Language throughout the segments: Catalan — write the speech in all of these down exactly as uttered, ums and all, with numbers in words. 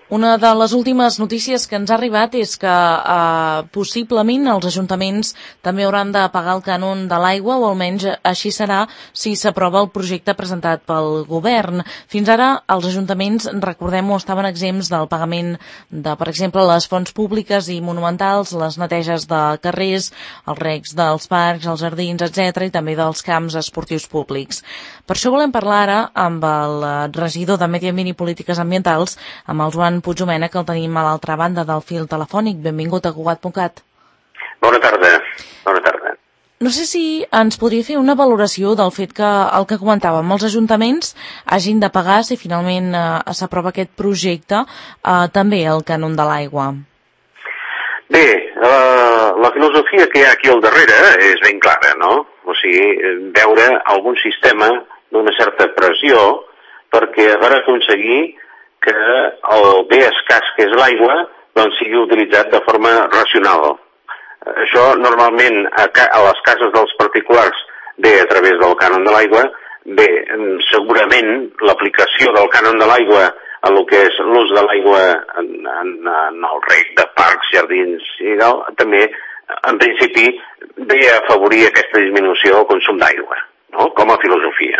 Una de les últimes notícies que ens ha arribat és que eh, possiblement els ajuntaments també hauran de pagar el cànon de l'aigua, o almenys així serà si s'aprova el projecte presentat pel govern. Fins ara els ajuntaments, recordem-ho, estaven exempts del pagament de, per exemple, les fonts públiques i monumentals, les neteges de carrers, els recs dels parcs, els jardins, etcètera, i també dels camps esportius públics. Per això volem parlar ara amb el regidor de Medi Ambient i Polítiques Ambientals, amb el Joan Puigdomènech, que el tenim a l'altra banda del fil telefònic. Benvingut a Cugat punt cat. Bona tarda. Bona tarda. No sé si ens podria fer una valoració del fet que el que comentàvem, els ajuntaments hagin de pagar, si finalment eh, s'aprova aquest projecte, eh, també el cànon de l'aigua. Bé, eh, la filosofia que hi ha aquí al darrere és ben clara, no? O sigui, veure algun sistema d'una certa pressió perquè per aconseguir que el bé escàs que és l'aigua doncs sigui utilitzat de forma racional. Això normalment a, ca a les cases dels particulars ve a través del cànon de l'aigua. Bé, segurament l'aplicació del cànon de l'aigua a el que és l'ús de l'aigua en, en, en el reg de parcs, jardins i tal, també en principi ve a afavorir aquesta disminució del consum d'aigua, no? Com a filosofia.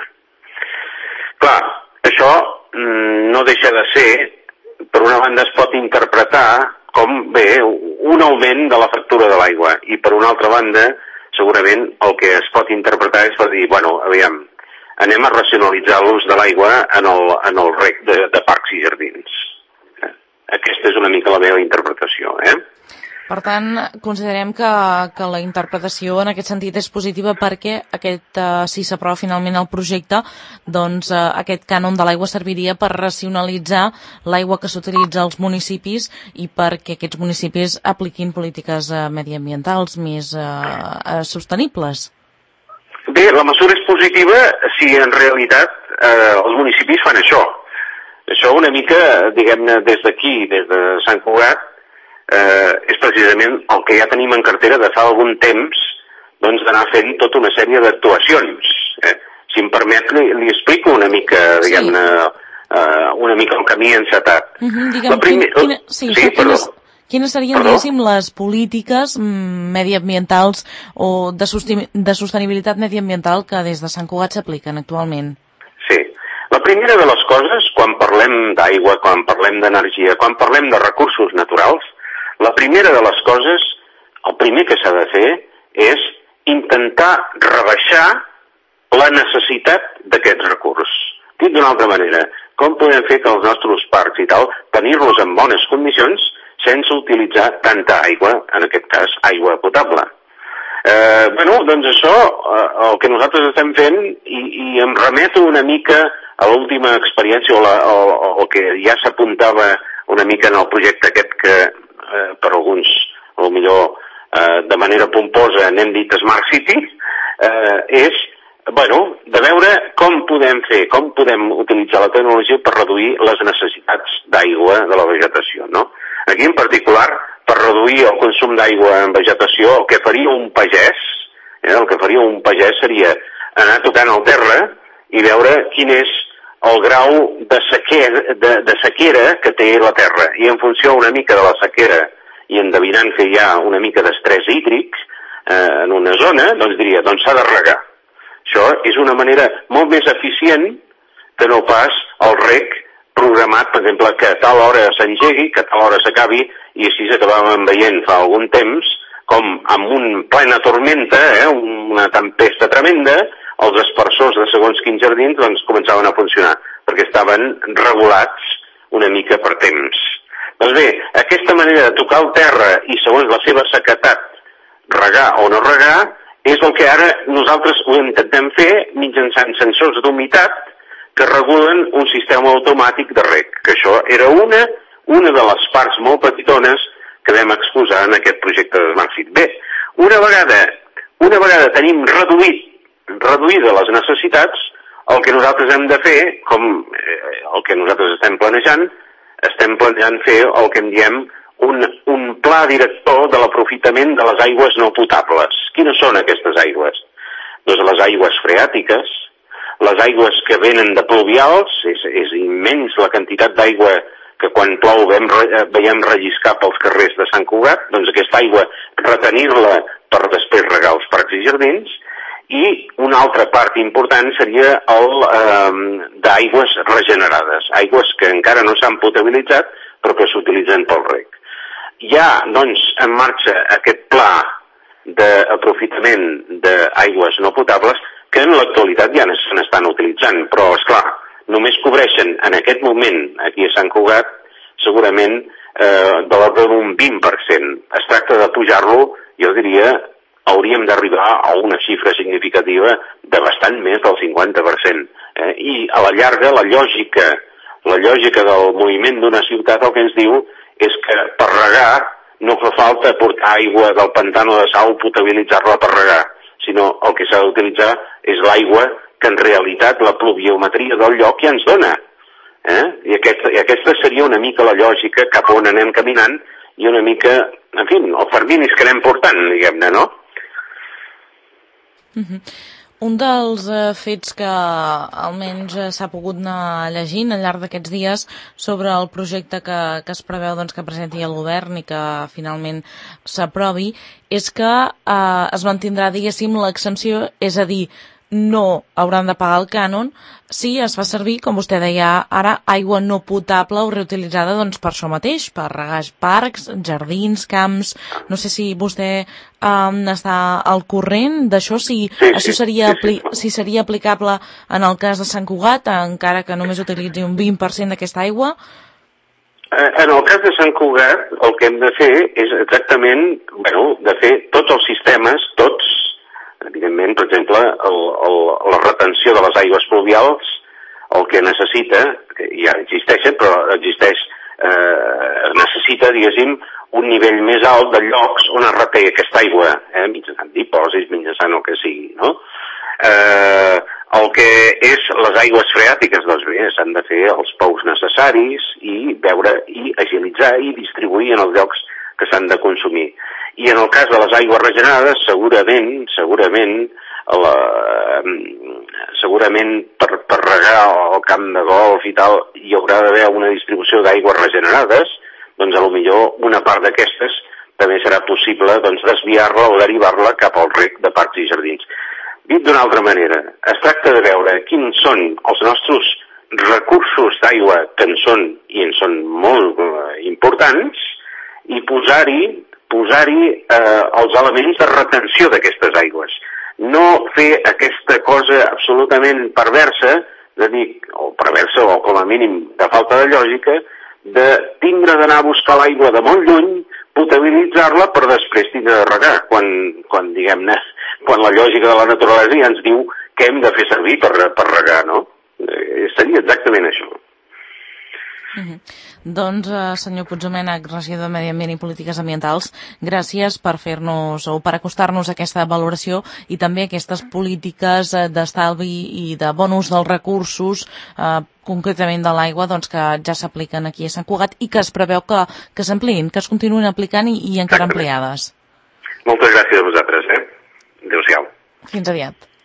Clar, això no deixa de ser, per una banda es pot interpretar com bé un augment de la factura de l'aigua i per una altra banda segurament el que es pot interpretar és per dir, bueno, aviam, anem a racionalitzar l'ús de l'aigua en, el, en el reg de, de parcs i jardins. Aquesta és una mica la meva interpretació, eh? Per tant, considerem que, que la interpretació en aquest sentit és positiva perquè aquest, eh, si s'aprova finalment el projecte, doncs eh, aquest cànon de l'aigua serviria per racionalitzar l'aigua que s'utilitza als municipis i perquè aquests municipis apliquin polítiques eh, mediambientals més eh, sostenibles. Bé, la mesura és positiva si en realitat eh, els municipis fan això. Això una mica, diguem-ne, des d'aquí, des de Sant Cugat, Eh, és precisament el que ja tenim en cartera de fa algun temps, doncs d'anar fent tota una sèrie d'actuacions. Eh? Si em permet, li, li explico una mica, diguem-ne, eh, una mica el camí encetat. Uh -huh, digue'm, primer... quina, quina, sí, sí, quines, quines serien, diguéssim, les polítiques mm, mediambientals o de, de sostenibilitat mediambiental que des de Sant Cugat s'apliquen actualment? Sí. La primera de les coses, quan parlem d'aigua, quan parlem d'energia, quan parlem de recursos naturals, la primera de les coses, el primer que s'ha de fer és intentar rebaixar la necessitat d'aquests recursos. Dit d'una altra manera, com podem fer que els nostres parcs i tal, tenir-los en bones condicions sense utilitzar tanta aigua, en aquest cas aigua potable. Eh, bueno, doncs això, eh, el que nosaltres estem fent, i, i em remeto una mica a l'última experiència o, la, o, o el que ja s'apuntava una mica en el projecte aquest que Eh, per alguns, potser eh, de manera pomposa n'hem dit Smart City, eh, és, bueno, de veure com podem fer, com podem utilitzar la tecnologia per reduir les necessitats d'aigua de la vegetació, no? Aquí en particular, per reduir el consum d'aigua en vegetació, el que faria un pagès, eh, el que faria un pagès seria anar tocant el terra i veure quin és el grau de sequera, de, de sequera que té la terra. I en funció una mica de la sequera i endevinant que hi ha una mica d'estrès hídric eh, en una zona, doncs diria, doncs s'ha de regar. Això és una manera molt més eficient que no pas el reg programat, per exemple, que a tal hora s'engegui, que a tal hora s'acabi, i així acabàvem veient fa algun temps com amb una plena tormenta, eh, una tempesta tremenda, els aspersors de segons quins jardins doncs, començaven a funcionar, perquè estaven regulats una mica per temps. Doncs bé, aquesta manera de tocar el terra i segons la seva sequetat, regar o no regar, és el que ara nosaltres ho intentem fer mitjançant sensors d'humitat que regulen un sistema automàtic de reg, que això era una, una de les parts molt petitones que vam exposar en aquest projecte de Smart City. Bé, una vegada, una vegada tenim reduït reduïdes les necessitats, el que nosaltres hem de fer, com eh, el que nosaltres estem planejant, estem planejant fer el que en diem un, un pla director de l'aprofitament de les aigües no potables. Quines són aquestes aigües? Doncs les aigües freàtiques, les aigües que venen de pluvials, és, és immens la quantitat d'aigua que quan plou veiem, veiem relliscar pels carrers de Sant Cugat, doncs aquesta aigua retenir-la per després regar els parcs i jardins, i una altra part important seria el eh, d'aigües regenerades, aigües que encara no s'han potabilitzat però que s'utilitzen pel reg. Hi ha, doncs, en marxa aquest pla d'aprofitament d'aigües no potables que en l'actualitat ja se n'estan utilitzant, però, esclar, només cobreixen en aquest moment aquí a Sant Cugat segurament eh, de l'ordre d'un vint per cent. Es tracta de pujar-lo, jo diria, hauríem d'arribar a una xifra significativa de bastant més del cinquanta per cent. Eh? I a la llarga la lògica, la lògica del moviment d'una ciutat el que ens diu és que per regar no fa falta portar aigua del pantano de Sau, potabilitzar-la per regar, sinó el que s'ha d'utilitzar és l'aigua que en realitat la pluviometria del lloc ja ens dona. Eh? I, aquesta, I aquesta seria una mica la lògica cap on anem caminant i una mica, en fi, els terminis que anem portant, diguem-ne, no? Uh-huh. Un dels eh, fets que almenys eh, s'ha pogut anar llegint al llarg d'aquests dies sobre el projecte que, que es preveu doncs, que presenti el govern i que finalment s'aprovi és que eh, es mantindrà, diguéssim, l'exempció, és a dir, no hauran de pagar el cànon si es fa servir, com vostè deia ara, aigua no potable o reutilitzada doncs, per això mateix, per regar parcs, jardins, camps. No sé si vostè um, està al corrent d'això, si sí, això seria, sí, sí. si seria aplicable en el cas de Sant Cugat, encara que només utilitzi un vint per cent d'aquesta aigua. En el cas de Sant Cugat, el que hem de fer és exactament, bueno, de fer tots els sistemes, tots, evidentment, per exemple, el, el, la retenció de les aigües pluvials, el que necessita, que ja existeixen, però existeix, eh, necessita, diguéssim, un nivell més alt de llocs on es reté aquesta aigua, eh, mitjançant dipòsits, mitjançant el que sigui, no? Eh, el que és les aigües freàtiques, doncs bé, s'han de fer els pous necessaris i veure, i agilitzar i distribuir en els llocs que s'han de consumir. I en el cas de les aigües regenerades, segurament, segurament, la, segurament per, per regar el camp de golf i tal, hi haurà d'haver una distribució d'aigües regenerades, doncs a lo millor una part d'aquestes també serà possible doncs, desviar-la o derivar-la cap al reg de parcs i jardins. Dit d'una altra manera, es tracta de veure quins són els nostres recursos d'aigua que en són, i en són molt eh, importants, i posar-hi posar-hi eh, els elements de retenció d'aquestes aigües. No fer aquesta cosa absolutament perversa, de dir, o perversa o com a mínim de falta de lògica, de tindre d'anar a buscar l'aigua de molt lluny, potabilitzar-la per després tindre de regar, quan, quan diguem-ne, quan la lògica de la naturalesa ja ens diu que hem de fer servir per, per regar, no? Eh, seria exactament això. Uh-huh. Doncs, eh, senyor Puigdomènech, regidor de Medi Ambient i Polítiques Ambientals, gràcies per fer-nos o per acostar-nos a aquesta valoració i també a aquestes polítiques eh, d'estalvi i de bon ús dels recursos, eh, concretament de l'aigua, doncs, que ja s'apliquen aquí a Sant Cugat i que es preveu que, que s'ampliïn, que es continuïn aplicant i, i encara ampliades. Moltes gràcies a vosaltres, eh? Adéu-siau. Fins aviat.